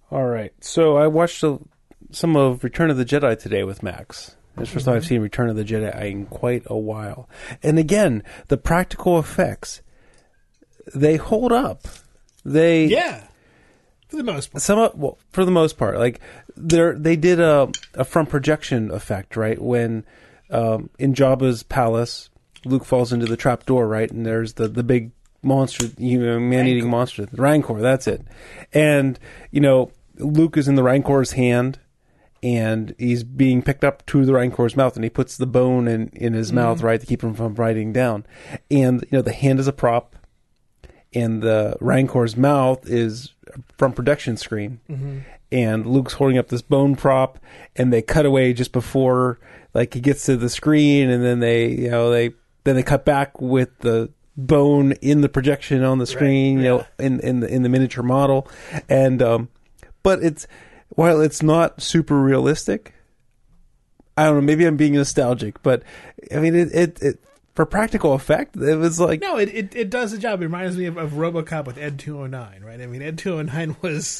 All right. So I watched some of Return of the Jedi today with Max. It's the first time I've seen Return of the Jedi in quite a while. And again, the practical effects, they hold up. Yeah. For the most part. For the most part. Like, they did a front projection effect, right? When in Jabba's palace, Luke falls into the trap door, right? And there's the big monster, man-eating monster. The Rancor, that's it. And, Luke is in the Rancor's hand, and he's being picked up to the Rancor's mouth, and he puts the bone in his mouth, right, to keep him from biting down. And, the hand is a prop, and the Rancor's mouth is from projection screen. Mm-hmm. And Luke's holding up this bone prop, and they cut away just before, like, he gets to the screen, and then they cut back with the bone in the projection on the screen, in the miniature model. And, but while it's not super realistic, I don't know, maybe I'm being nostalgic, but I mean, it for practical effect, it was like... No, it does the job. It reminds me of RoboCop with Ed 209, right? I mean, Ed 209 was...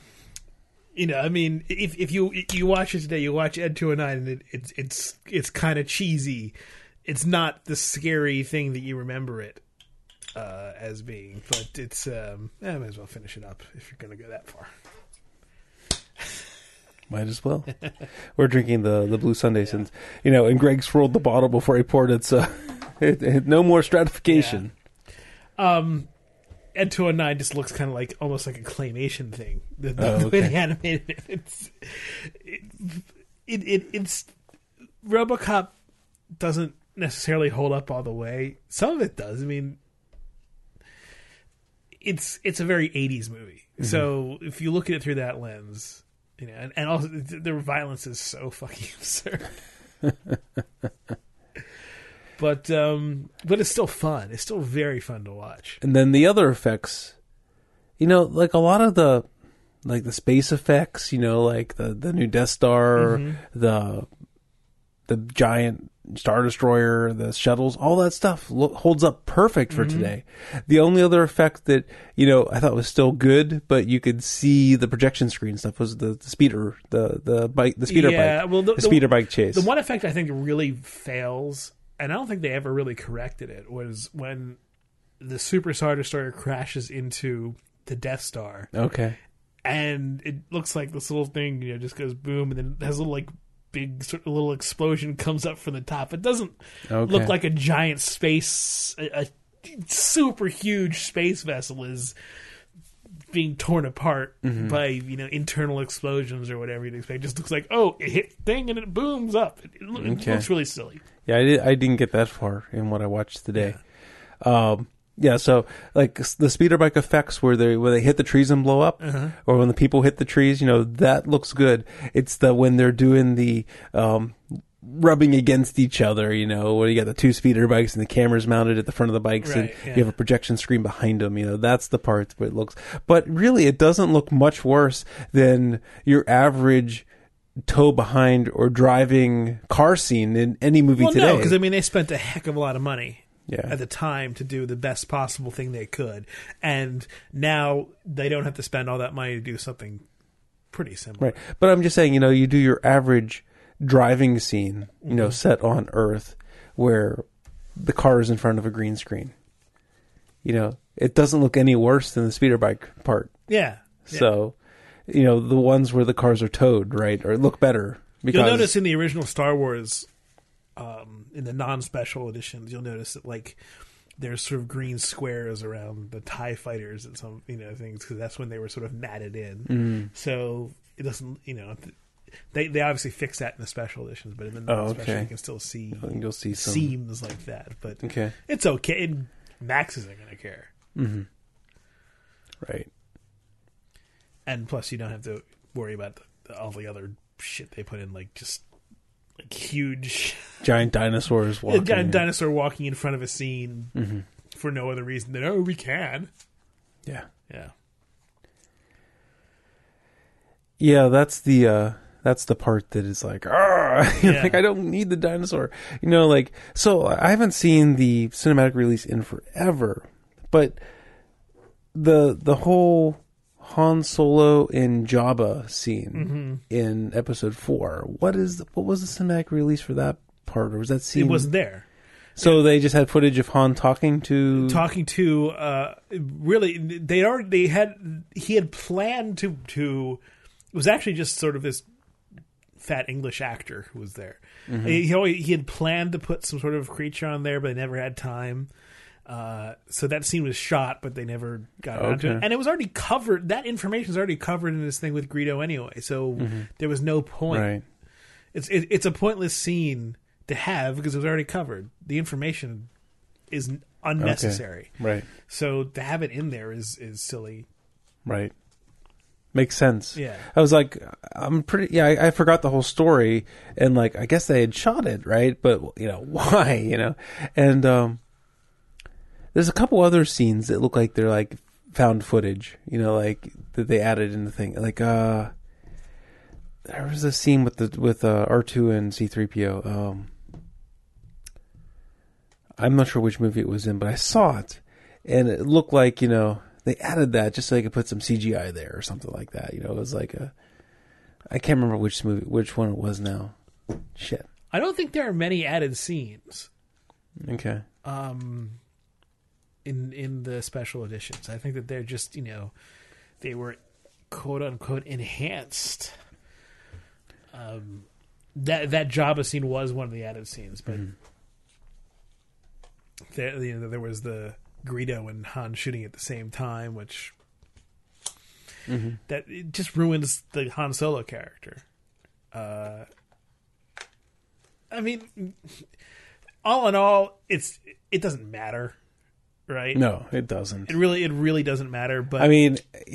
if you watch it today, you watch Ed 209, and it's kind of cheesy. It's not the scary thing that you remember it as being, but it's... I might as well finish it up if you're going to go that far. Might as well. We're drinking the Blue Sunday since, and Greg swirled the bottle before he poured it, so no more stratification. Yeah. Ed 209 just looks kind of almost like a claymation thing. The way they animated it. It's RoboCop doesn't necessarily hold up all the way. Some of it does. I mean, it's a very 80s movie. Mm-hmm. So if you look at it through that lens, and also the violence is so fucking absurd. But it's still fun. It's still very fun to watch. And then the other effects, like a lot of the space effects, like the new Death Star, the giant Star Destroyer, the shuttles, all that stuff holds up perfect for today. The only other effect that, I thought was still good, but you could see the projection screen stuff was the speeder, the bike, the speeder bike, well, the speeder bike chase. The one effect I think really fails, and I don't think they ever really corrected it, was when the Super Star Destroyer crashes into the Death Star. Okay. And it looks like this little thing, just goes boom, and then it has a little, big sort of little explosion comes up from the top. It doesn't look like a giant space, a super huge space vessel is being torn apart by, internal explosions or whatever you'd expect. It just looks like, it hit thing and it booms up. It looks really silly. Yeah, I didn't get that far in what I watched today. Yeah. So like the speeder bike effects where they hit the trees and blow up, or when the people hit the trees, that looks good. It's when they're doing the rubbing against each other, where you got the two speeder bikes and the cameras mounted at the front of the bikes, and you have a projection screen behind them. That's the part where it looks. But really, it doesn't look much worse than your average tow behind or driving car scene in any movie today. No, because they spent a heck of a lot of money. At the time to do the best possible thing they could. And now they don't have to spend all that money to do something pretty similar. Right. But I'm just saying, you do your average driving scene, set on Earth where the car is in front of a green screen. It doesn't look any worse than the speeder bike part. Yeah. So, the ones where the cars are towed, right, or look better. Because you'll notice in the original Star Wars... in the non-special editions, you'll notice that there's sort of green squares around the TIE fighters and some things, because that's when they were sort of matted in. So it doesn't they obviously fix that in the special editions, but in the non-special you can still see you'll see some seams like that. But it's okay. And Max isn't going to care. Right. And plus, you don't have to worry about all the other shit they put in, just huge giant dinosaurs walking. A giant dinosaur walking in front of a scene for no other reason than we can. Yeah. That's the part that is like I don't need the dinosaur. So I haven't seen the cinematic release in forever, but the whole Han Solo and Jabba scene in Episode 4. What was the cinematic release for that part, or was that scene? It wasn't there. So they just had footage of Han talking to really he had planned to it was actually just sort of this fat English actor who was there. He had planned to put some sort of creature on there, but they never had time. So that scene was shot, but they never got around to it. And it was already covered. That information is already covered in this thing with Greedo anyway. So there was no point. Right. It's a pointless scene to have because it was already covered. The information is unnecessary. Okay. Right. So to have it in there is silly. Right. Makes sense. Yeah. I was like, I forgot the whole story, and like, I guess they had shot it, right? But, why, And there's a couple other scenes that look like they're like found footage, like that they added in the thing. Like, there was a scene with R2 and C-3PO. I'm not sure which movie it was in, but I saw it, and it looked like, they added that just so they could put some CGI there or something like that. It was like I can't remember which one it was now. Shit. I don't think there are many added scenes. Okay. In the special editions, I think that they're just they were quote unquote enhanced. That Jabba scene was one of the added scenes, but there was the Greedo and Han shooting at the same time, which that it just ruins the Han Solo character. I mean, all in all, it doesn't matter, right? No, it doesn't. It really doesn't matter. But I mean,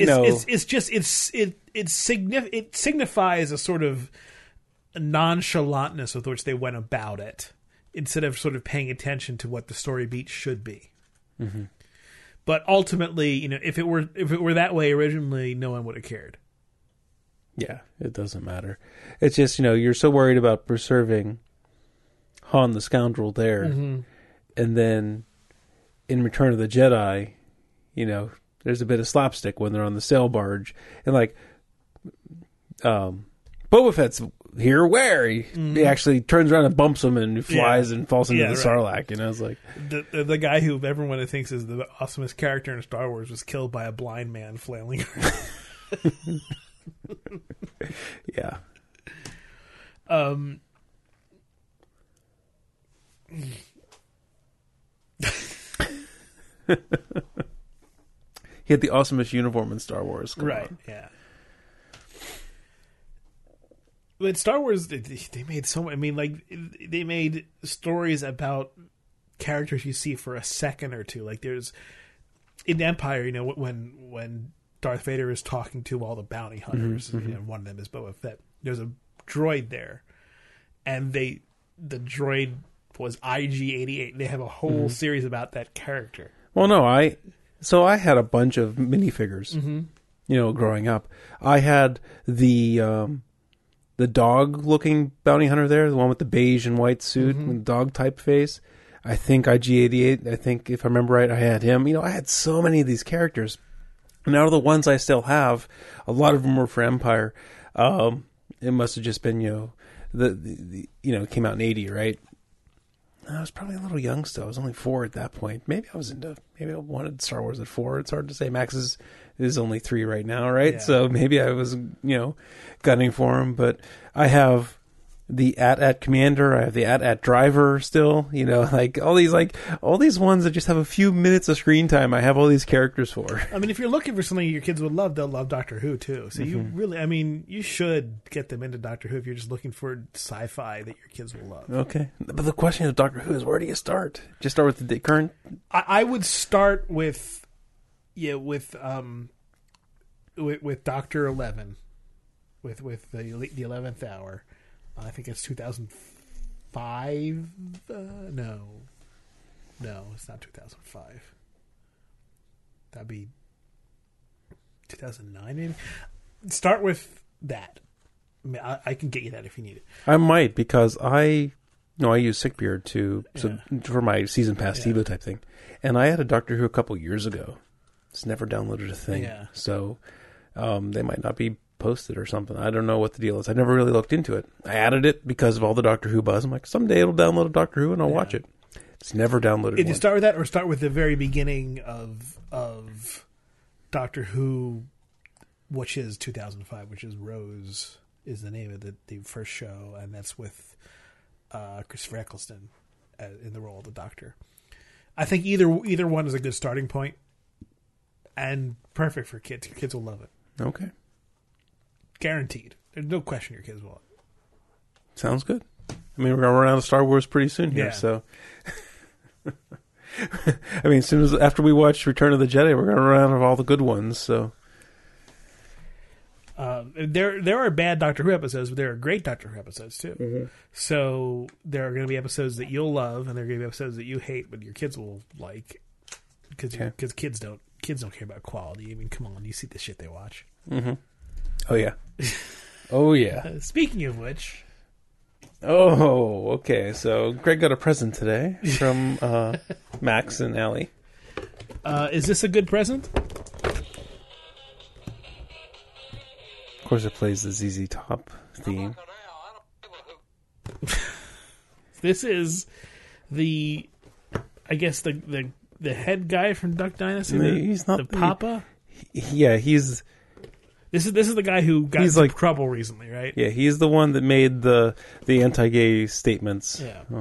it signifies a sort of nonchalantness with which they went about it, instead of sort of paying attention to what the story beat should be. But ultimately, if it were that way originally, no one would have cared. Yeah, it doesn't matter. It's just, you're so worried about preserving Han the scoundrel there, and then in Return of the Jedi, there's a bit of slapstick when they're on the sail barge, and like, Boba Fett's here where he actually turns around and bumps him and flies and falls into the Sarlacc. It's like the guy who everyone thinks is the awesomest character in Star Wars was killed by a blind man flailing around. Yeah. He had the awesomest uniform in Star Wars. Come on. Yeah. But Star Wars, they made so. I mean, like they made stories about characters you see for a second or two. Like there's in Empire, when Darth Vader is talking to all the bounty hunters, one of them is Boba Fett. There's a droid there, and the droid was IG-88. They have a whole series about that character. Well, no, I had a bunch of minifigures. Growing up, I had the dog-looking bounty hunter there, the one with the beige and white suit with the dog typeface. I think IG-88, I think, if I remember right, I had him. I had so many of these characters. And out of the ones I still have, a lot of them were for Empire. It must have just been, it came out in 80, right? I was probably a little young still. I was only 4 at that point. Maybe I wanted Star Wars at 4. It's hard to say. Max is only 3 right now, right? Yeah. So maybe I was, gunning for him. But I have the AT-AT Commander. I have the AT-AT Driver still. Like all these ones that just have a few minutes of screen time. I have all these characters for. I mean, if you're looking for something your kids would love, they'll love Doctor Who too. So you really, you should get them into Doctor Who if you're just looking for sci-fi that your kids will love. Okay, but the question of Doctor Who is, where do you start? Just start with the current. I would start with Doctor 11, with the 11th hour. I think it's 2005. No, it's not 2005. That'd be 2009, maybe. Start with that. I can get you that if you need it. I might, because I use Sickbeard for my season pass TiVo type thing, and I had a Doctor Who a couple years ago. It's never downloaded a thing. Yeah. So They might not be posted or something. I don't know what the deal is. I never really looked into it. I added it because of all the Doctor Who buzz. I'm like, someday it'll download a Doctor Who and I'll watch it. It's never downloaded. Did you start with that, or start with the very beginning of Doctor Who, which is 2005, which is Rose is the name of the first show, and that's with Christopher Eccleston in the role of the Doctor. I think either one is a good starting point and perfect for kids. Your kids will love it. Okay. Guaranteed. There's no question your kids will. Sounds good. I mean, we're going to run out of Star Wars pretty soon here, so... I mean, as soon as after we watch Return of the Jedi, we're going to run out of all the good ones, so... There are bad Doctor Who episodes, but there are great Doctor Who episodes, too. Mm-hmm. So there are going to be episodes that you'll love, and there are going to be episodes that you hate, but your kids will like, because kids don't care about quality. I mean, come on, you see the shit they watch. Mm-hmm. Oh, yeah. Oh, yeah. Speaking of which... Oh, okay. So Greg got a present today from Max and Allie. Is this a good present? Of course, it plays the ZZ Top theme. This is the head guy from Duck Dynasty. He's not the Papa. Yeah, he's. This is the guy who got into trouble recently, right? Yeah, he's the one that made the anti-gay statements.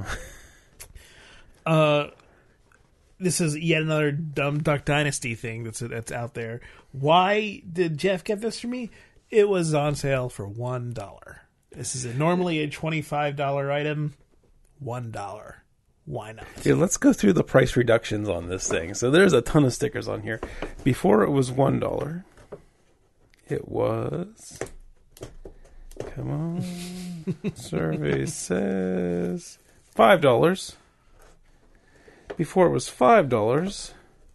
Yeah. This is yet another dumb Duck Dynasty thing that's out there. Why did Jeff get this for me? It was on sale for $1. This is normally a $25 item. $1. Why not? Yeah, let's go through the price reductions on this thing. So there's a ton of stickers on here. Before it was $1. It was... Come on. Survey says... $5. Before it was $5.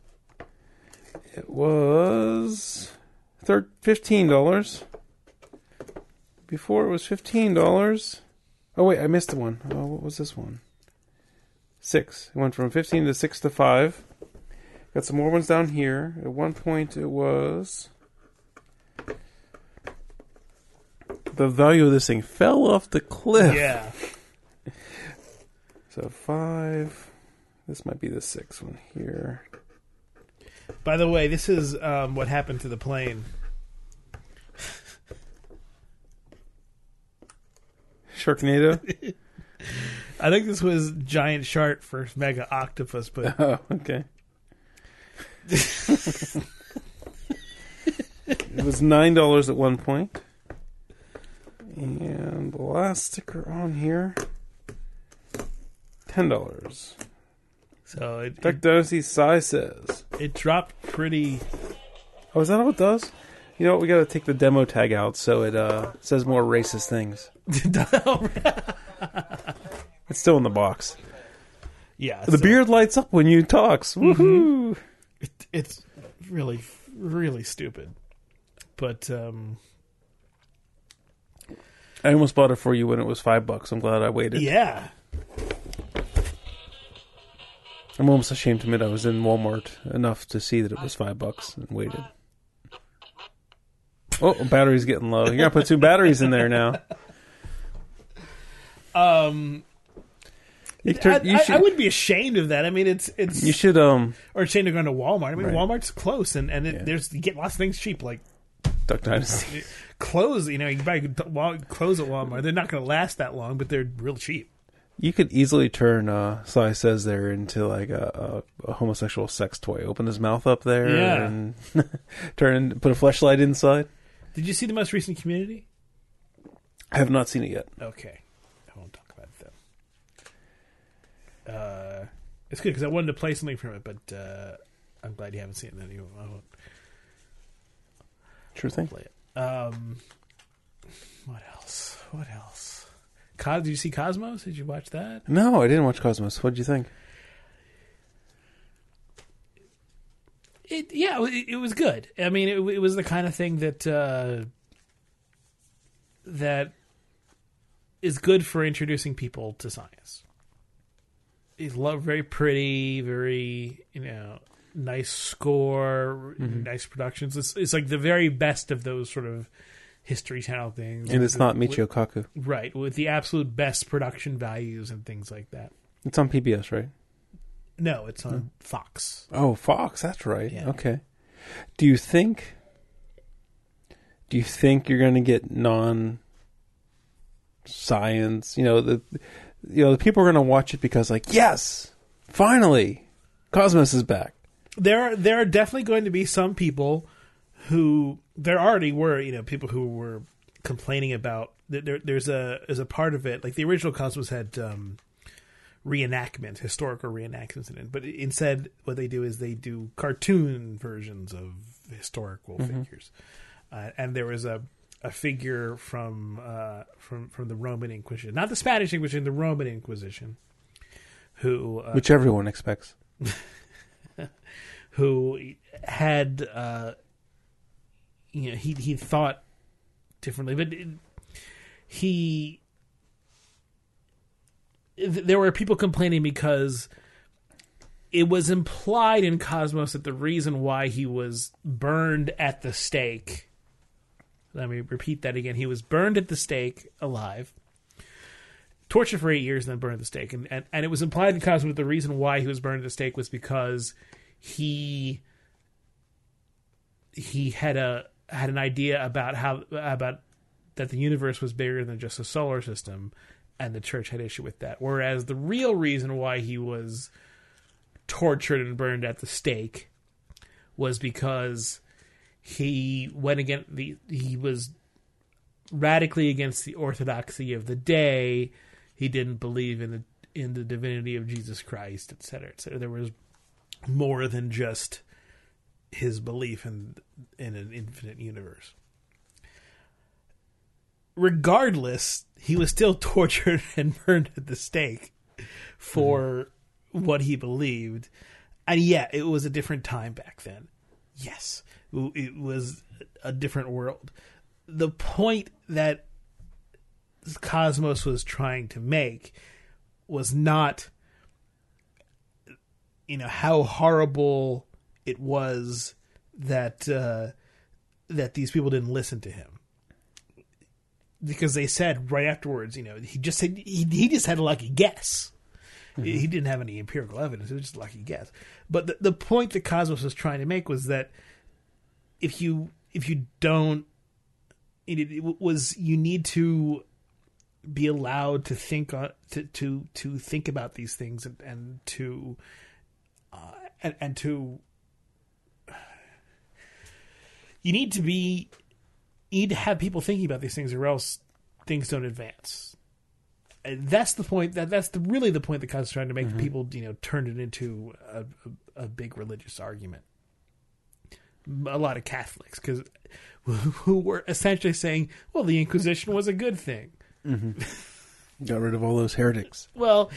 It was... $15. Before it was $15. Oh, wait, I missed one. Oh, what was this one? 6. It went from 15 to 6 to 5. Got some more ones down here. At one point it was... The value of this thing fell off the cliff. Yeah. So 5. This might be the 6th one here. By the way, this is what happened to the plane. Sharknado? I think this was Giant Shark for Mega Octopus, but... Oh, okay. It was $9 at one point. And the last sticker on here, $10. So Duck Dynasty size says. It dropped pretty... Oh, is that all it does? You know what? We got to take the demo tag out so it says more racist things. It's still in the box. Yeah. The beard lights up when you talks. Woohoo! It's really, really stupid. But I almost bought it for you when it was $5. I'm glad I waited. Yeah. I'm almost ashamed to admit I was in Walmart enough to see that it was $5 and waited. Oh, battery's getting low. You gotta put 2 batteries in there now. I wouldn't be ashamed of that. I mean, it's you should or ashamed of going to Walmart. I mean, right. Walmart's close, and there's you get lots of things cheap, like Duck Dynasty clothes. You know, you can buy clothes at Walmart. They're not going to last that long, but they're real cheap. You could easily turn Sly Says there into like a homosexual sex toy. Open his mouth up there and put a fleshlight inside. Did you see the most recent Community? I have not seen it yet. Okay. I won't talk about it then. It's good because I wanted to play something from it, but I'm glad you haven't seen it anymore. I won't. Sure thing. Play it. What else? Did you see Cosmos? Did you watch that? No, I didn't watch Cosmos. What did you think? It was good. I mean, it was the kind of thing that is good for introducing people to science. It's very pretty, very nice score, nice productions. It's like the very best of those sort of History Channel things. And it's not Michio Kaku. Right, with the absolute best production values and things like that. It's on PBS, right? No, it's on Fox. Oh, Fox, that's right. Yeah. Okay. Do you think you're going to get non-science, the people are going to watch it because like, yes, finally, Cosmos is back. There are definitely going to be some people who there already were, people who were complaining about there's a part of it, like the original Cosmos had historical reenactments in it, but instead what they do is they do cartoon versions of historical figures, and there was a figure from the Roman Inquisition, not the Spanish Inquisition, the Roman Inquisition, who which everyone expects, who had he thought differently, but there were people complaining because it was implied in Cosmos that the reason why he was burned at the stake, let me repeat that again, he was burned at the stake alive, tortured for 8 years, and then burned at the stake. And it was implied in Cosmos that the reason why he was burned at the stake was because he had an idea about that the universe was bigger than just a solar system, and the church had issue with that. Whereas the real reason why he was tortured and burned at the stake was because he was radically against the orthodoxy of the day. He didn't believe in the divinity of Jesus Christ, etc., etc. There was more than just his belief in an infinite universe. Regardless, he was still tortured and burned at the stake for what he believed. And yeah, it was a different time back then. Yes, it was a different world. The point that Cosmos was trying to make was not, how horrible it was that these people didn't listen to him. Because they said right afterwards, he just said he just had a lucky guess. He didn't have any empirical evidence. It was just a lucky guess. But the point that Cosmos was trying to make was that if you don't, you need to be allowed to think to think about these things and to you need to have people thinking about these things, or else things don't advance. And that's the point. That's really the point that Cosmos is trying to make. People, turned it into a big religious argument. A lot of Catholics, because who were essentially saying, "Well, the Inquisition was a good thing." Got rid of all those heretics. Well,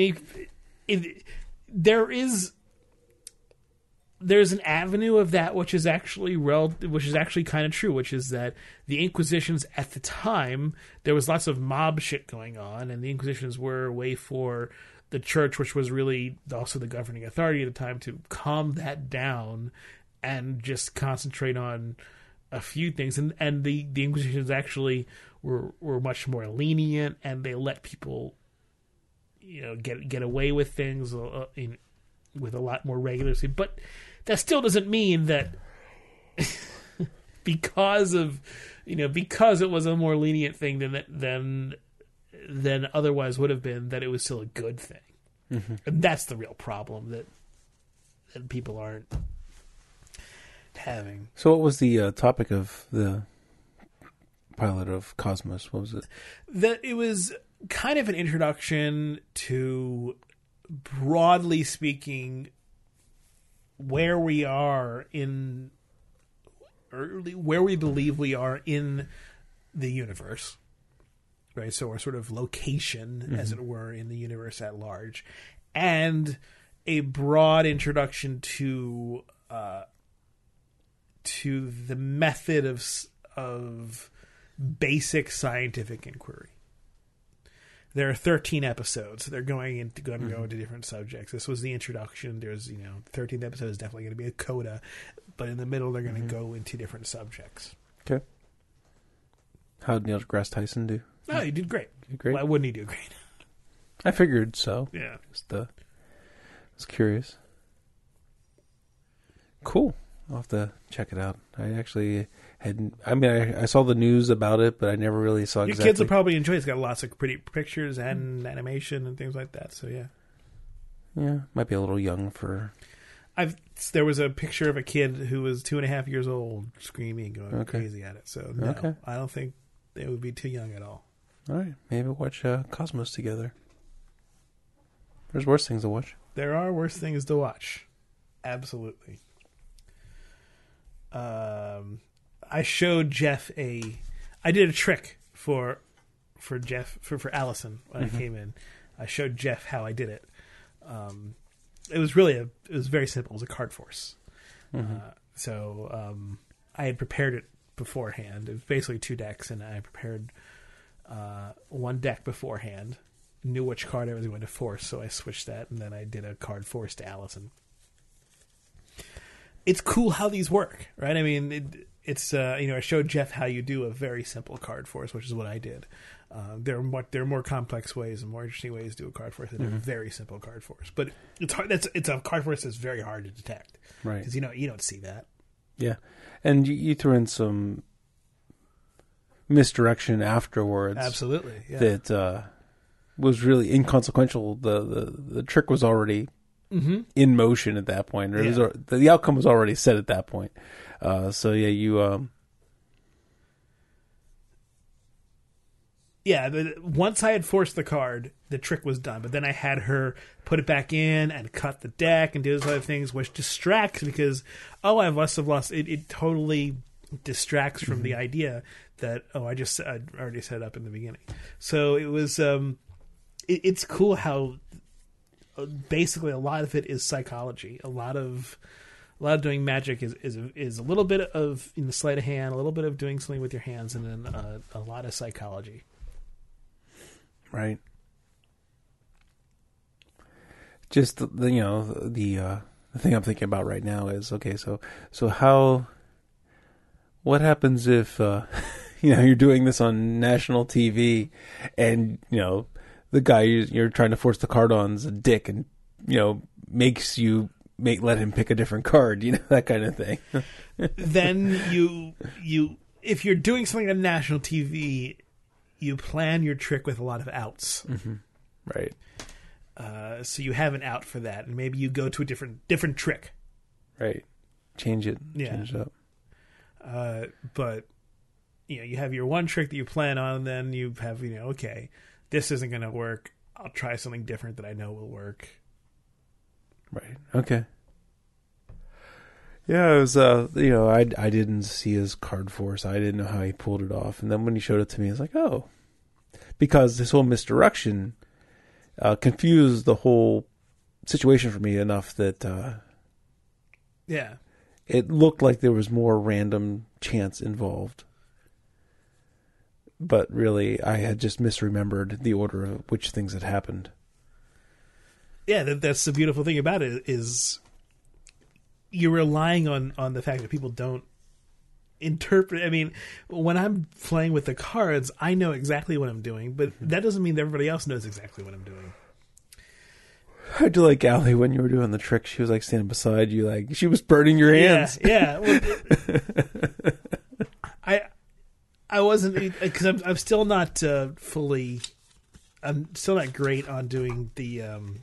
there's an avenue of that which is actually kind of true, which is that the Inquisitions at the time, there was lots of mob shit going on, and the Inquisitions were a way for the church, which was really also the governing authority at the time, to calm that down and just concentrate on a few things. And the Inquisitions actually were much more lenient, and they let people get away with things with a lot more regularity. But that still doesn't mean that because it was a more lenient thing than otherwise would have been, that it was still a good thing. And that's the real problem that people aren't having. So what was the topic of the pilot of Cosmos? What was it? That it was kind of an introduction to, broadly speaking, where we are where we believe we are in the universe, right? So our sort of location, as it were, in the universe at large, and a broad introduction to the method of basic scientific inquiry. there are 13 episodes. They're going to go into different subjects. This was the introduction. There's 13th episode is definitely going to be a coda, but in the middle they're going to go into different subjects. Okay. How did Neil deGrasse Tyson do? Oh, he did great. Great. Why wouldn't he do great? I figured so. Yeah. I was curious. Cool. I'll have to check it out. I actually hadn't. I mean, I saw the news about it, but I never really saw Your exactly. kids will probably enjoy it. It's got lots of pretty pictures and animation and things like that. So yeah. Yeah, might be a little young for. There was a picture of a kid who was 2.5 years old screaming, going crazy at it. So no, I don't think they would be too young at all. All right, maybe watch Cosmos together. There's worse things to watch. There are worse things to watch. Absolutely. I showed Jeff I did a trick for Jeff for Allison when I came in. I showed Jeff how I did it. It was very simple. It was a card force. So I had prepared it beforehand. It was basically 2 decks, and I prepared one deck beforehand. Knew which card I was going to force, so I switched that, and then I did a card force to Allison. It's cool how these work, right? I mean, it's I showed Jeff how you do a very simple card force, which is what I did. There are more complex ways and more interesting ways to do a card force than a very simple card force. But it's hard. It's a card force that's very hard to detect, right? Because you don't see that. Yeah, and you threw in some misdirection afterwards. Absolutely, yeah. That was really inconsequential. The trick was already in motion at that point. Or the outcome was already set at that point. So yeah, you. Yeah, once I had forced the card, the trick was done. But then I had her put it back in and cut the deck and do those other things, which distracts because, I've lost. It totally distracts from the idea that, I already set it up in the beginning. So it was, it's cool how basically a lot of it is psychology. A lot of doing magic is a little bit of in the sleight of hand, a little bit of doing something with your hands, and then a lot of psychology. Right. Just the thing I'm thinking about right now is so what happens if you're doing this on national TV and the guy you're trying to force the card on is a dick and makes you let him pick a different card, that kind of thing. Then you if you're doing something on national TV, you plan your trick with a lot of outs. Right. So you have an out for that, and maybe you go to a different trick. Right. Change it. Yeah. Change it up. But you have your one trick that you plan on, and then you have okay, this isn't going to work. I'll try something different that I know will work. Right. Okay. Yeah, it was. I didn't see his card force. I didn't know how he pulled it off. And then when he showed it to me, I was like, oh, because this whole misdirection confused the whole situation for me enough that it looked like there was more random chance involved. But really, I had just misremembered the order of which things had happened. Yeah, that's the beautiful thing about it is you're relying on the fact that people don't interpret. I mean, when I'm playing with the cards, I know exactly what I'm doing, but that doesn't mean that everybody else knows exactly what I'm doing. I do like Allie when you were doing the trick. She was like standing beside you, like she was burning your hands. Yeah. Well, I wasn't because I'm still not fully. I'm still not great on doing the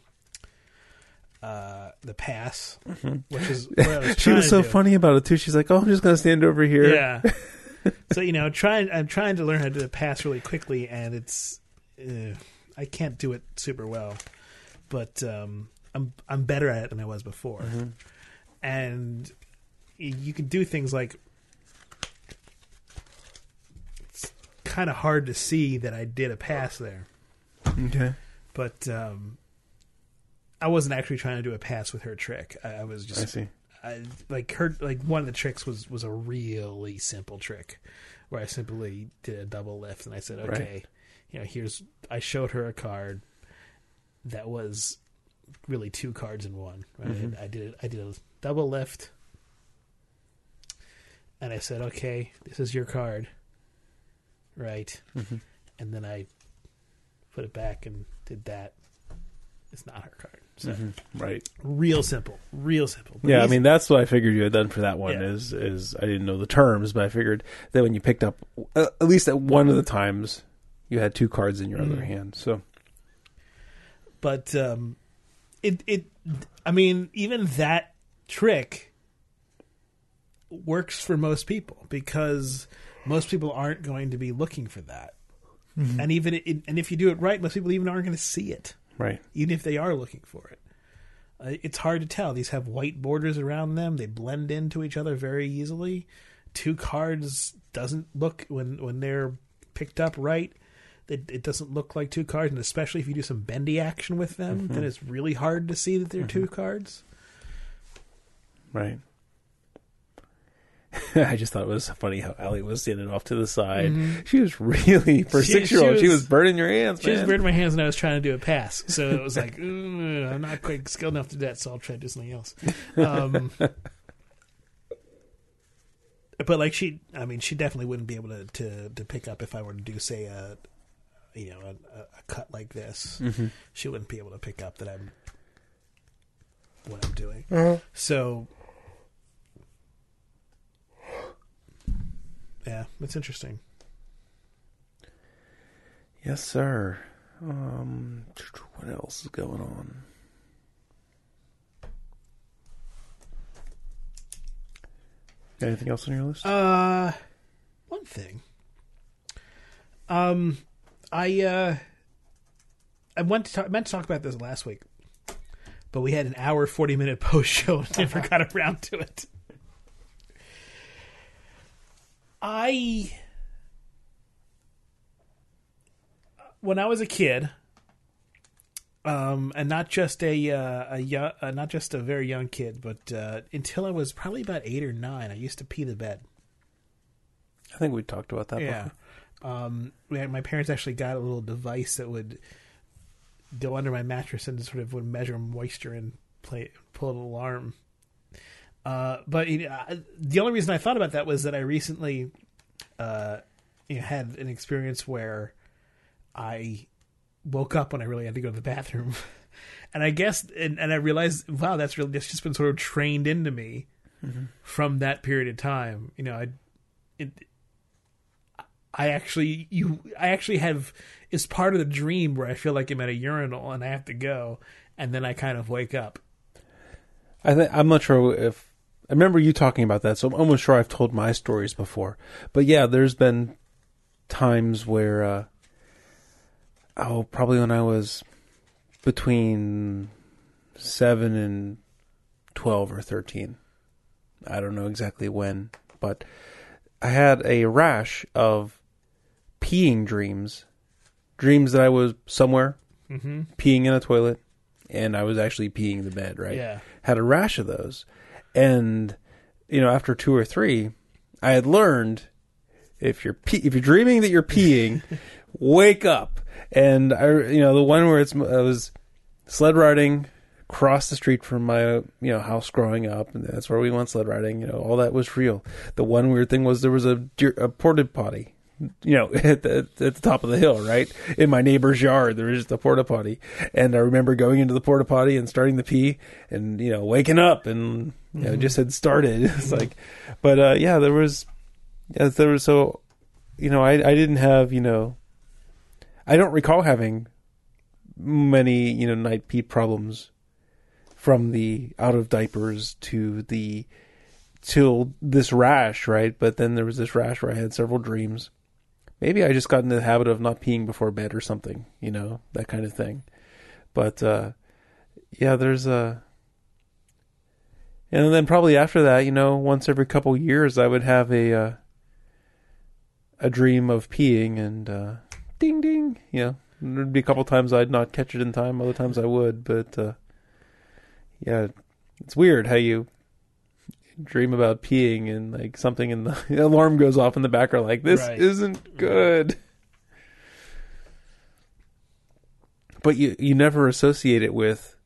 pass, which is what I was she was so funny about it too. She's like, "Oh, I'm just gonna stand over here." Yeah. So I'm trying to learn how to do the pass really quickly, and it's I can't do it super well, but I'm better at it than I was before, and you can do things like. It's kind of hard to see that I did a pass there. Okay, but I wasn't actually trying to do a pass with her trick. I was just. I see. One of the tricks was a really simple trick, where I simply did a double lift, and I said, okay, I showed her a card that was really 2 cards in one. Right? Mm-hmm. I did a double lift, and I said, "Okay, this is your card." Right. Mm-hmm. And then I put it back and did that. It's not her card. So, right. Real simple. But yeah, I mean, that's what I figured you had done for that one is I didn't know the terms, but I figured that when you picked up, at least at one of the times, you had 2 cards in your other hand. So, but I mean, even that trick works for most people because most people aren't going to be looking for that. Mm-hmm. And if you do it right, most people even aren't going to see it. Right. Even if they are looking for it. It's hard to tell. These have white borders around them. They blend into each other very easily. 2 cards doesn't look, when they're picked up right, it doesn't look like 2 cards. And especially if you do some bendy action with them, then it's really hard to see that they're 2 cards. Right. I just thought it was funny how Allie was standing off to the side. Mm-hmm. She was really, for a 6-year-old, she was burning your hands, She was burning my hands when I was trying to do a pass. So it was like, I'm not quite skilled enough to do that, so I'll try to do something else. But like she definitely wouldn't be able to pick up if I were to do, say, a cut like this. Mm-hmm. She wouldn't be able to pick up that what I'm doing. Uh-huh. So... yeah, it's interesting. Yes, sir. What else is going on? Got anything else on your list? One thing. I meant to talk about this last week, but we had an hour 40-minute post show and never got around to it. When I was a kid, and not just not just a very young kid, but until I was probably about 8 or 9, I used to pee the bed. I think we talked about that before. My parents actually got a little device that would go under my mattress and sort of would measure moisture and pull an alarm. But the only reason I thought about that was that I recently had an experience where I woke up when I really had to go to the bathroom. And I guess, and I realized, wow, that's just been sort of trained into me from that period of time. I actually have, it's part of the dream where I feel like I'm at a urinal and I have to go, and then I kind of wake up. I'm not sure if I remember you talking about that, so I'm almost sure I've told my stories before. But yeah, there's been times where, probably when I was between 7 and 12 or 13. I don't know exactly when, but I had a rash of peeing dreams that I was somewhere, peeing in a toilet, and I was actually peeing in the bed, right? Yeah. Had a rash of those. And, after 2 or 3, I had learned if you're dreaming that you're peeing, wake up. And the one where I was sled riding across the street from my house growing up, and that's where we went sled riding. All that was real. The one weird thing was there was a porta potty. At the top of the hill, right? In my neighbor's yard, there was just a porta potty. And I remember going into the porta potty and starting to pee and, waking up and, just had started. It's like, but, there was, so, I didn't have, I don't recall having many, night pee problems from the out of diapers till this rash, right? But then there was this rash where I had several dreams. Maybe I just got into the habit of not peeing before bed or something, that kind of thing. But, there's and then probably after that, once every couple years, I would have a dream of peeing and, ding, ding, there'd be a couple times I'd not catch it in time. Other times I would, but, it's weird how you dream about peeing and like something in the alarm goes off in the background like this isn't good. but you never associate it with.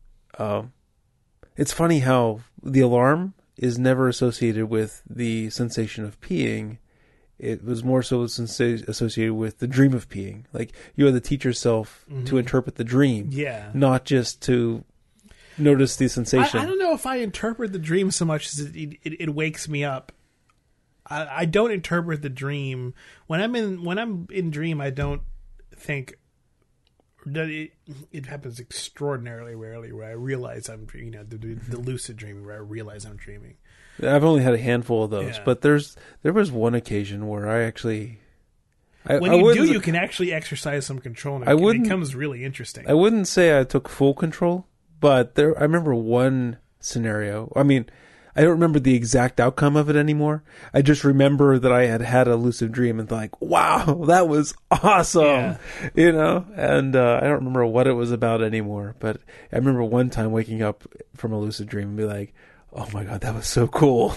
It's funny how the alarm is never associated with the sensation of peeing. It was more so associated with the dream of peeing. Like, you had to teach yourself to interpret the dream, not just to notice the sensation. I don't know if I interpret the dream so much as it wakes me up. I don't interpret the dream when I'm in dream. I don't think that it happens extraordinarily rarely where I realize I'm the lucid dreaming where I realize I'm dreaming. I've only had a handful of those, but there was one occasion where I actually. You can actually exercise some control. And it becomes really interesting. I wouldn't say I took full control, but I remember one scenario. I mean, I don't remember the exact outcome of it anymore. I just remember that I had a lucid dream and like, wow, that was awesome, and I don't remember what it was about anymore. But I remember one time waking up from a lucid dream and be like, oh my God, that was so cool.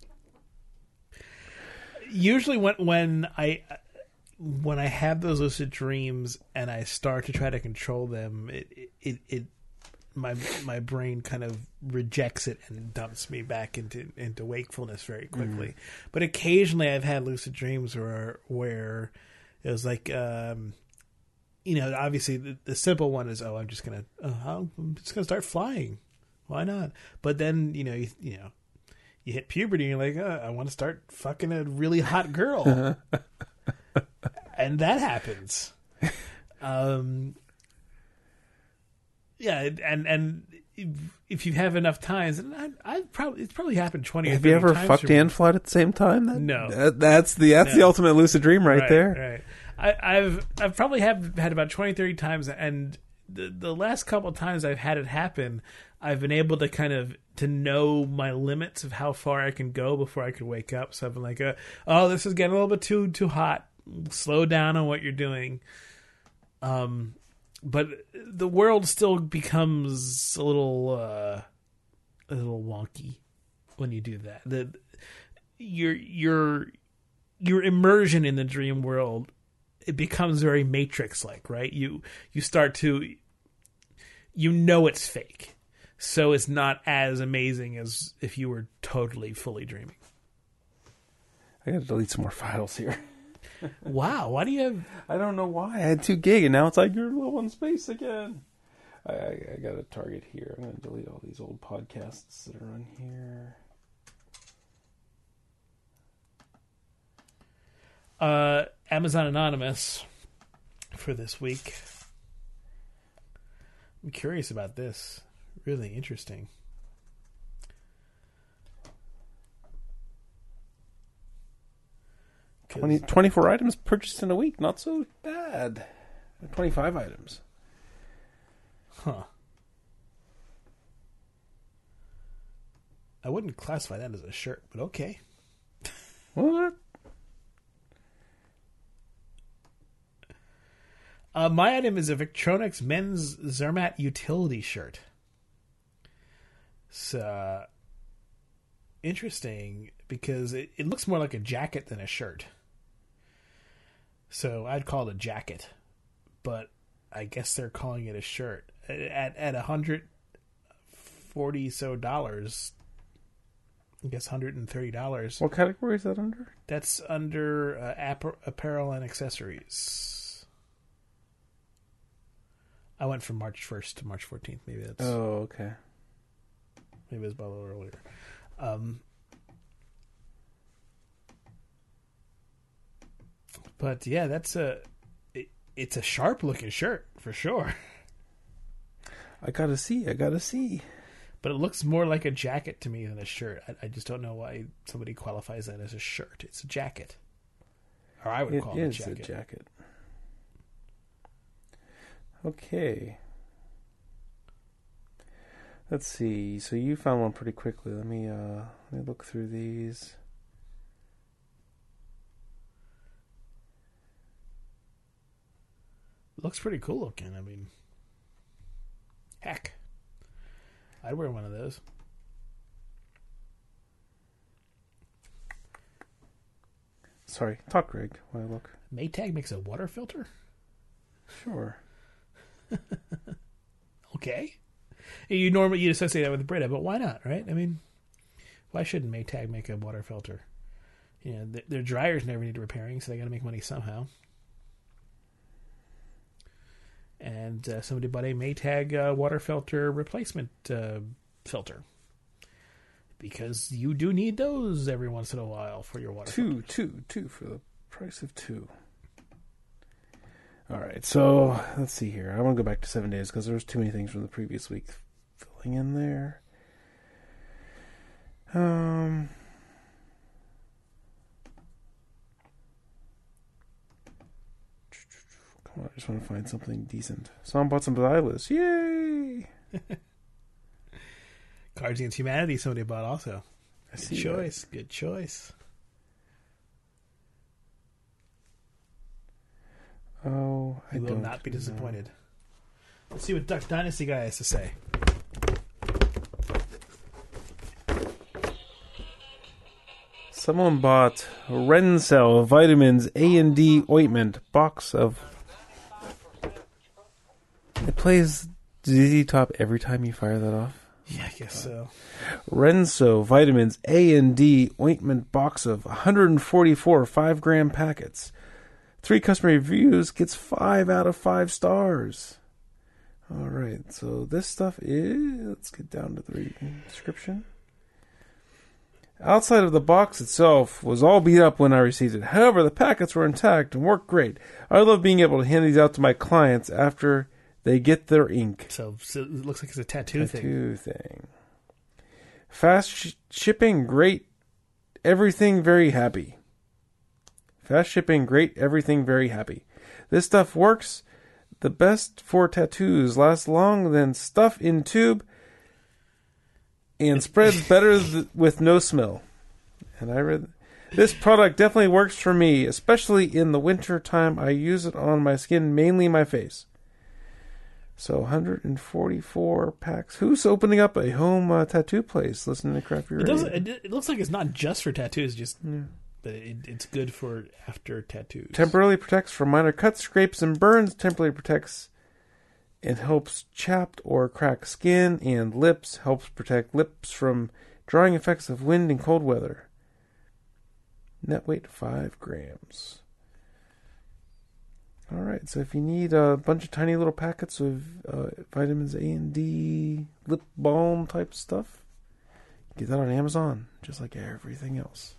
Usually when I have those lucid dreams and I start to try to control them, my brain kind of rejects it and dumps me back into wakefulness very quickly. But occasionally I've had lucid dreams where it was like, obviously the simple one is, I'm just gonna start flying. Why not? But then you hit puberty and you're like, I want to start fucking a really hot girl, and that happens. Yeah, and if you have enough times, and it's probably happened 20 or 30 times. Have you ever fucked and flight at the same time? No. That's the ultimate lucid dream right there. Right. I've probably had about 20, 30 times, and the last couple of times I've had it happen, I've been able to kind of to know my limits of how far I can go before I could wake up. So I've been like, this is getting a little bit too hot. Slow down on what you're doing. But the world still becomes a little wonky when you do that. Your immersion in the dream world, it becomes very Matrix-like, right? You start to, it's fake, so it's not as amazing as if you were totally fully dreaming. I got to delete some more files here. Wow, why do you have... I don't know why. I had 2 gig, and now it's like, you're low on space again. I got a target here. I'm going to delete all these old podcasts that are on here. Amazon Anonymous for this week. I'm curious about this. Really interesting. 24 items purchased in a week. Not so bad. 25 items. Huh. I wouldn't classify that as a shirt, but okay. What? My item is a Victronics men's Zermatt utility shirt. It's interesting because it looks more like a jacket than a shirt. So I'd call it a jacket, but I guess they're calling it a shirt. At $140 so, I guess $130. What category is that under? That's under apparel and accessories. I went from March 1st to March 14th. Maybe that's... Oh, okay. Maybe it was about a little earlier. But yeah, it's a sharp looking shirt for sure. I gotta see. But it looks more like a jacket to me than a shirt. I just don't know why somebody qualifies that as a shirt. It's a jacket, or I would call it a jacket. It is a jacket. Okay. Let's see. So you found one pretty quickly. Let me look through these. Looks pretty cool looking. I mean, heck, I'd wear one of those. Sorry, talk, Greg, while I look. Maytag makes a water filter? Sure. Okay. You associate that with Brita, but why not, right? I mean, why shouldn't Maytag make a water filter? Their dryers never need repairing, so they got to make money somehow. And somebody bought a Maytag water filter replacement filter. Because you do need those every once in a while for your water filter. Two for the price of two. All right, so let's see here. I want to go back to 7 days because there was too many things from the previous week filling in there. Come on, I just want to find something decent. Someone bought some Xylus. Yay! Cards Against Humanity somebody bought also. Good choice. Good choice. Oh, I will not be disappointed. Let's see what Duck Dynasty guy has to say. Someone bought Rencell Vitamins A&D Ointment box of... It plays ZZ Top every time you fire that off? Yeah, I guess so. Renso Vitamins A&D Ointment box of 144 5-gram packets. 3 customer reviews, gets 5 out of 5 stars. All right, so this stuff is... Let's get down to the description. Outside of the box itself was all beat up when I received it. However, the packets were intact and worked great. I love being able to hand these out to my clients after they get their ink. So it looks like it's a tattoo thing. Fast shipping, great. Everything very happy. Fast shipping, great. Everything very happy. This stuff works the best for tattoos. Lasts long than stuff in tube. And spreads better with no smell. And I read... This product definitely works for me, especially in the winter time. I use it on my skin, mainly my face. So 144 packs. Who's opening up a home tattoo place listening to Crappy Radio? It looks like it's not just for tattoos, but it's good for after tattoos. Temporarily protects from minor cuts, scrapes, and burns. Temporarily protects and helps chapped or cracked skin and lips. Helps protect lips from drying effects of wind and cold weather. Net weight 5 grams. All right, so if you need a bunch of tiny little packets of vitamins A and D, lip balm type stuff, get that on Amazon, just like everything else.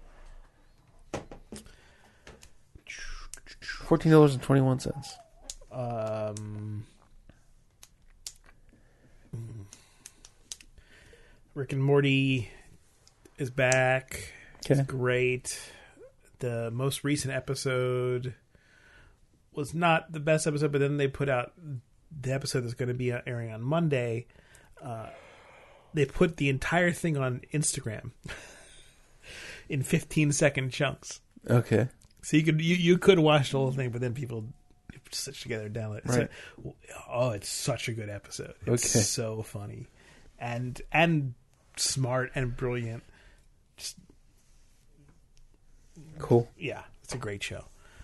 $14.21. Rick and Morty is back. Okay. It's great. The most recent episode was not the best episode, but then they put out the episode that's going to be airing on Monday. They put the entire thing on Instagram in 15-second chunks. Okay. So you could watch the whole thing, but then people stitch together and download it. Right. So, it's such a good episode. It's so funny and smart and brilliant. Just cool. Yeah, it's a great show.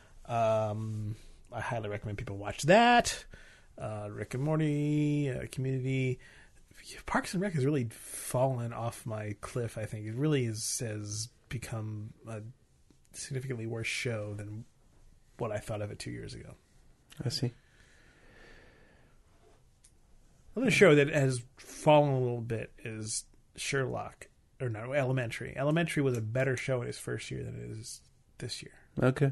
I highly recommend people watch that. Rick and Morty, Community. Parks and Rec has really fallen off my cliff, I think. It really has become a significantly worse show than what I thought of it 2 years ago. I see. Another show that has fallen a little bit is Sherlock. Or no, Elementary. Elementary was a better show in its first year than it is this year. Okay.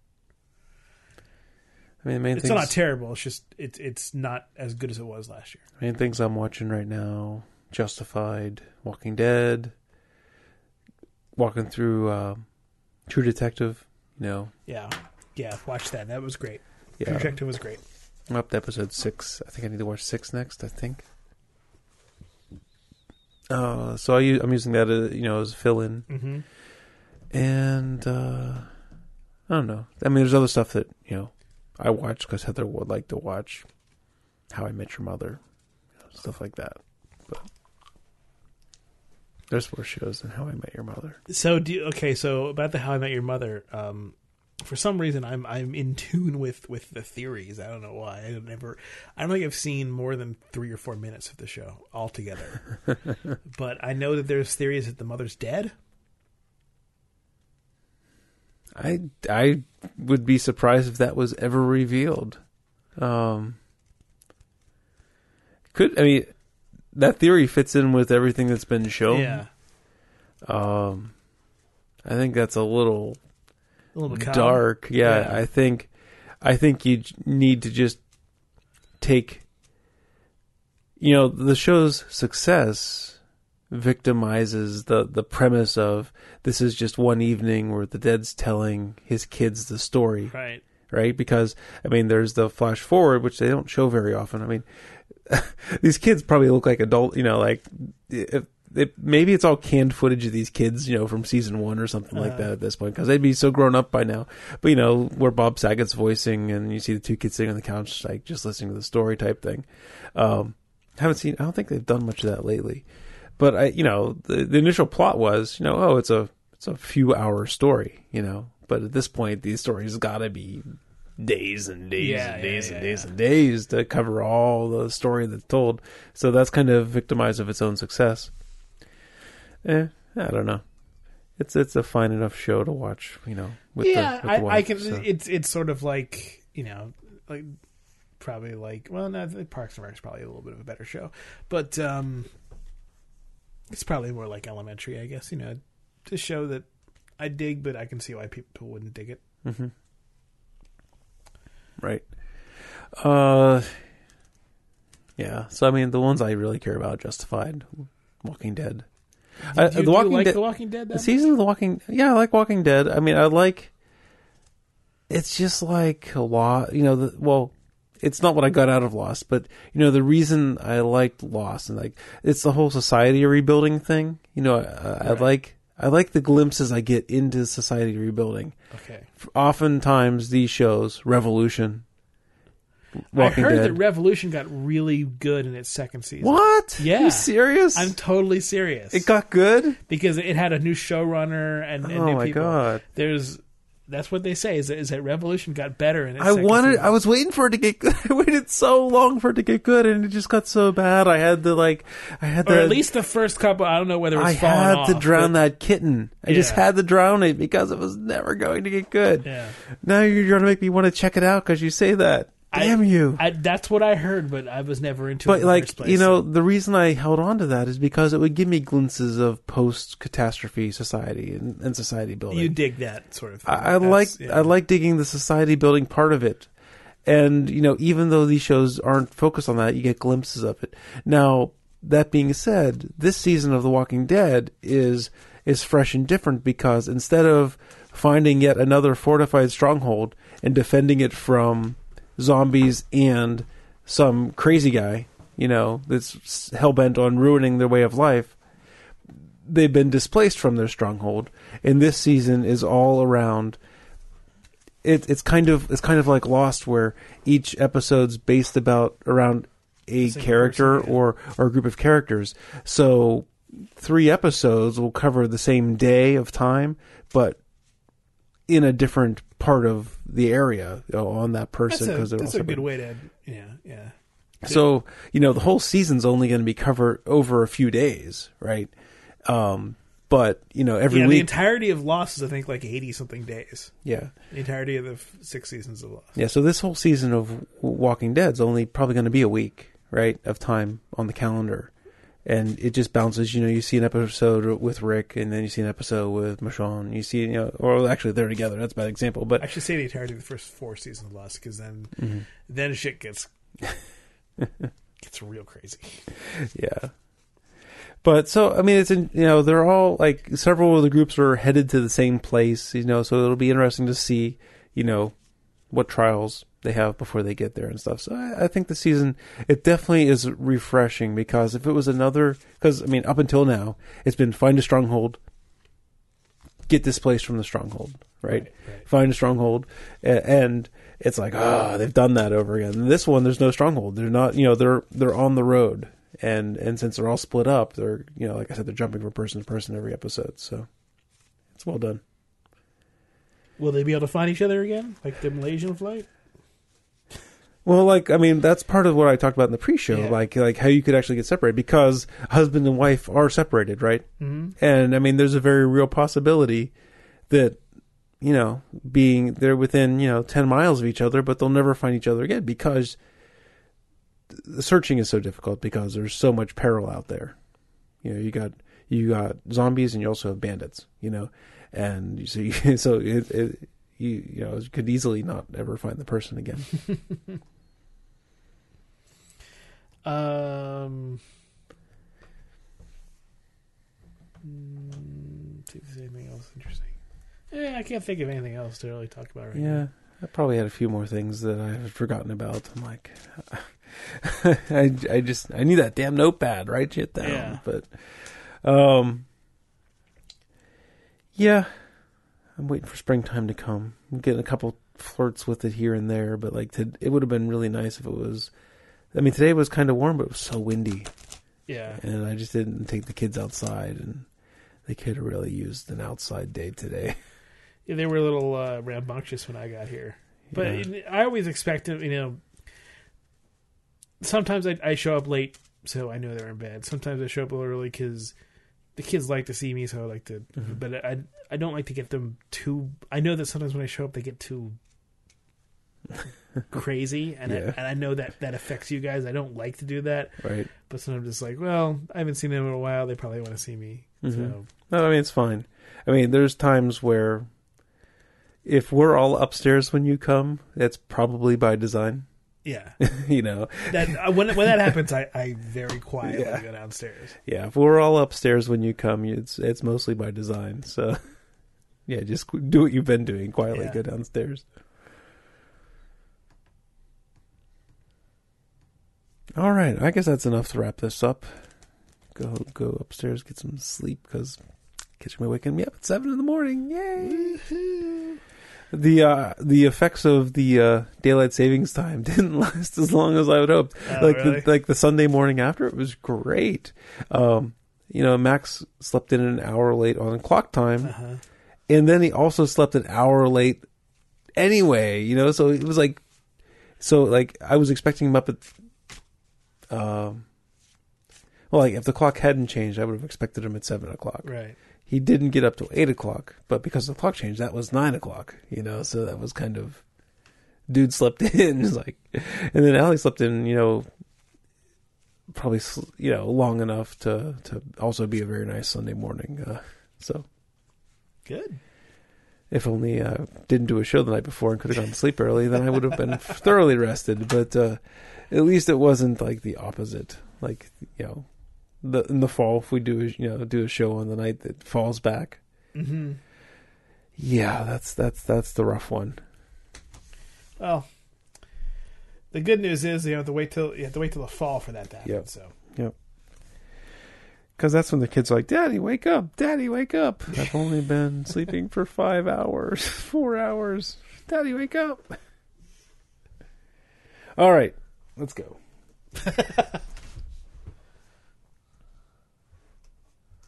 I mean, it's not terrible. It's just it's not as good as it was last year. Main things I'm watching right now: Justified, Walking Dead, walking through True Detective. Yeah. Watch that. That was great. Yeah. True Detective was great. I'm up to episode 6. I think I need to watch 6 next. I think. So I'm using that as a fill-in, and I don't know. I mean, there's other stuff that I watch because Heather would like to watch. How I Met Your Mother, stuff like that. But there's worse shows than How I Met Your Mother. So so about the How I Met Your Mother, for some reason I'm in tune with the theories. I don't know why. I don't think I've seen more than 3 or 4 minutes of the show altogether. But I know that there's theories that the mother's dead. I would be surprised if that was ever revealed. That theory fits in with everything that's been shown. Yeah. I think that's a little bit dark. Yeah. I think you need to just take, the show's success victimizes the premise of this is just one evening where the dead's telling his kids the story. Right? Because, there's the flash forward, which they don't show very often. These kids probably look like maybe it's all canned footage of these kids, from season 1 or something like that at this point, because they'd be so grown up by now. But, where Bob Saget's voicing and you see the two kids sitting on the couch, like just listening to the story type thing. I don't think they've done much of that lately. But the initial plot was, it's a few hour story, But at this point, these stories got to be days and days and days to cover all the story that's told. So that's kind of victimized of its own success. I don't know. It's a fine enough show to watch, with the wife, I can. So. It's sort of like probably like Parks and Rec is probably a little bit of a better show, but it's probably more like Elementary, I guess. It's a show that I dig, but I can see why people wouldn't dig it. Mm-hmm. Right. Yeah. So the ones I really care about: Justified, Walking Dead. Do you like The Walking Dead? The season of The Walking. Yeah, I like Walking Dead. I like. It's just like a lot. It's not what I got out of Lost, but the reason I liked Lost and it's the whole society rebuilding thing. I like the glimpses I get into society rebuilding. Okay. Oftentimes these shows, Revolution, Walking I heard Dead. that Revolution got really good in its second season. What? Yeah. Are you serious? I'm totally serious. It got good? Because it had a new showrunner and new people. Oh my God. That's what they say is that Revolution got better in its second season. I was waiting for it to get good. I waited so long for it to get good, and it just got so bad. Or at least the first couple. I don't know whether it's fallen off. I had to drown that kitten. I just had to drown it because it was never going to get good. Yeah. Now you're trying to make me want to check it out because you say that. Damn you. That's what I heard, but I was never into it in the first place. The reason I held on to that is because it would give me glimpses of post-catastrophe society and society building. You dig that sort of thing. I like digging the society building part of it. And, even though these shows aren't focused on that, you get glimpses of it. Now, that being said, this season of The Walking Dead is fresh and different because instead of finding yet another fortified stronghold and defending it from zombies and some crazy guy, that's hell-bent on ruining their way of life, they've been displaced from their stronghold, and this season is all around. It's kind of like Lost, where each episode's based around a character or a group of characters. So 3 episodes will cover the same day of time, but in a different part of the area on that person. That's a good way to, yeah. So, the whole season's only going to be covered over a few days, right? But, every week. The entirety of Lost is, I think, like 80-something days. Yeah. The entirety of the 6 seasons of Lost. Yeah, so this whole season of Walking Dead's only probably going to be a week, right, of time on the calendar. And it just bounces, you see an episode with Rick, and then you see an episode with Michonne. You see, or actually they're together. That's a bad example. But I should say the entirety of the first 4 seasons of Lost, because then shit gets real crazy. Yeah. But so, it's they're all several of the groups are headed to the same place, so it'll be interesting to see, what trials they have before they get there and stuff. So I think the season, it definitely is refreshing, because if it was up until now, it's been find a stronghold, get displaced from the stronghold, right? Find a stronghold, and it's like, they've done that over again. And this one, there's no stronghold. They're not, they're on the road. And since they're all split up, they're, like I said, they're jumping from person to person every episode. So it's well done. Will they be able to find each other again, like the Malaysian flight? Well, like, I mean, that's part of what I talked about in the pre-show, Yeah. like how you could actually get separated because husband and wife are separated, right? Mm-hmm. And I mean, there's a very real possibility that, you know, they're within, 10 miles of each other, but they'll never find each other again because the searching is so difficult because there's so much peril out there. You know, you got zombies and you also have bandits, and so you could easily not ever find the person again. See if there's anything else interesting. I can't think of anything else to really talk about right now. Yeah, I probably had a few more things that I had forgotten about. I'm like, I need that damn notepad, write shit down. Yeah. But, yeah, I'm waiting for springtime to come. I'm getting a couple flirts with it here and there, but like, it would have been really nice if it was. I mean, today was kind of warm, but it was so windy. Yeah. And I just didn't take the kids outside, and they could have really used an outside day today. Yeah, they were a little rambunctious when I got here. But Yeah. I always expected, sometimes I show up late, so I know they're in bed. Sometimes I show up a little early because the kids like to see me, so I like to. Mm-hmm. But I don't like to get them too. I know that sometimes when I show up, they get too crazy, and I know that affects you guys. I don't like to do that, right? But sometimes it's like, well, I haven't seen them in a while. They probably want to see me. Mm-hmm. So no, I mean it's fine. I mean, there's times where if we're all upstairs when you come, it's probably by design. Yeah, that when that happens, I very quietly go downstairs. Yeah, if we're all upstairs when you come, it's mostly by design. So yeah, just do what you've been doing quietly. Go downstairs. All right, I guess that's enough to wrap this up. Go upstairs, get some sleep because kids are gonna be waking me up at 7 a.m. Yay! Woo-hoo. The effects of the daylight savings time didn't last as long as I would hope. Really? The Sunday morning after, it was great. Max slept in an hour late on clock time, and then he also slept an hour late anyway. So it was like I was expecting him up at. If the clock hadn't changed, I would have expected him at 7 o'clock. Right. He didn't get up till 8 o'clock, but because the clock changed, that was 9 o'clock. So that was kind of, dude slept in, and then Allie slept in, probably long enough to also be a very nice Sunday morning. So good. If only I didn't do a show the night before and could have gone to sleep early, then I would have been thoroughly rested. But at least it wasn't like the opposite. In the fall, if we do a show on the night that falls back, yeah, that's the rough one. Well, the good news is you have to wait till the fall for that to happen. Yep. So yep, because that's when the kids are like, "Daddy, wake up! Daddy, wake up! I've only been sleeping for 5 hours, 4 hours. Daddy, wake up!" All right, let's go.